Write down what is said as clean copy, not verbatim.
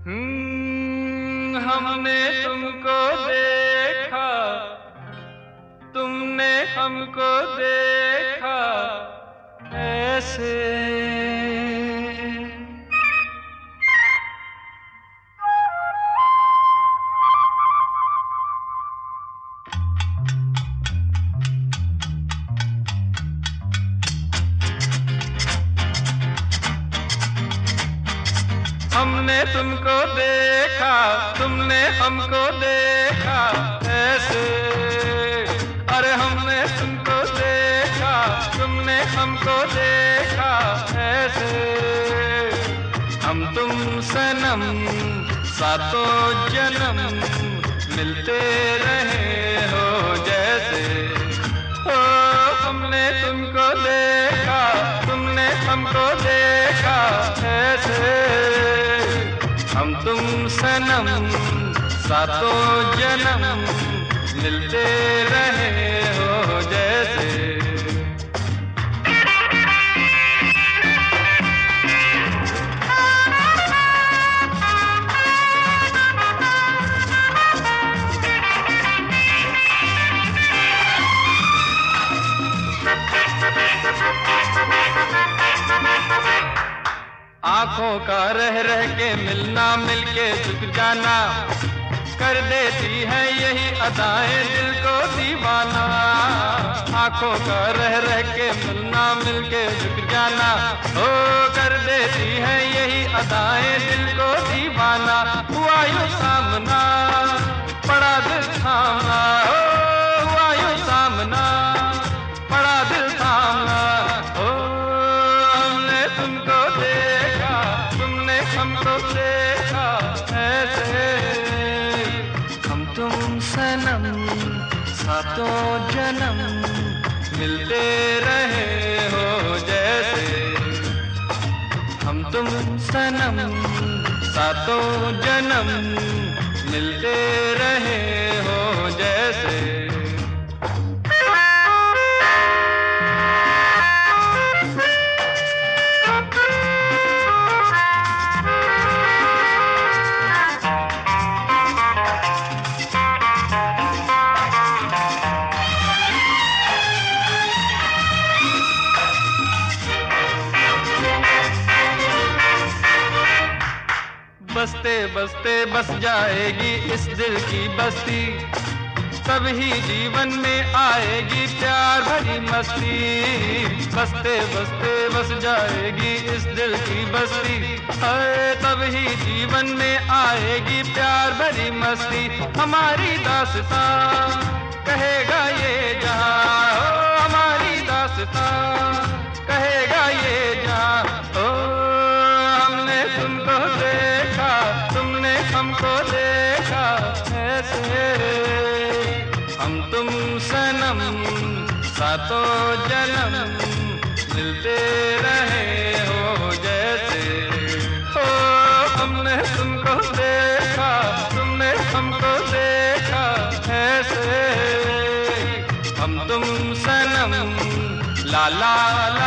हमने तुमको देखा, तुमने हमको देखा ऐसे। हमने तुमको देखा, तुमने हमको देखा ऐसे। अरे हमने तुमको देखा, तुमने हमको देखा ऐसे। हम तुम सनम सातों जन्म मिलते रहे हो जैसे। ओ हमने तुमको देखा, तुमने हमको देखा ऐसे। हम तुम सनम सातों जन्म मिलते रहे हो जैसे। आँखों का रह रह के मिलना, मिलके झुक जाना कर देती है यही अदाएं दिल को दीवाना। आँखों का रह रह के मिलना, मिलके झुक जाना ओ कर देती है यही अदाएं दिल को दीवाना। हुआ यूं सामना पड़ा दिल थामना, ओ हुआ यूं सामना पड़ा दिल थामना। ओ हमने तुमको देखा, तुमने हमको देखा ऐसे। हम तुम सनम सातों जन्म मिलते रहे हो जैसे। हम तुम सनम सातों जन्म मिलते रहे हो जैसे। बसते बसते बस जाएगी इस दिल की बस्ती, तभी जीवन में आएगी प्यार भरी मस्ती। बसते बसते बस जाएगी इस दिल की बस्ती, तभी जीवन में आएगी प्यार भरी मस्ती। हमारी दास्तां कहेगा ये जहां, ओ हमारी दास्तां कहेगा ये जहां। ओ हमने तुमको देखा, तुमने हमको देखा ऐसे। हम तुम सनम सातों जन्म मिलते रहे हो जैसे। ओ हमने तुमको देखा, तुमने हमको देखा ऐसे। हम तुम सनम ला ला ला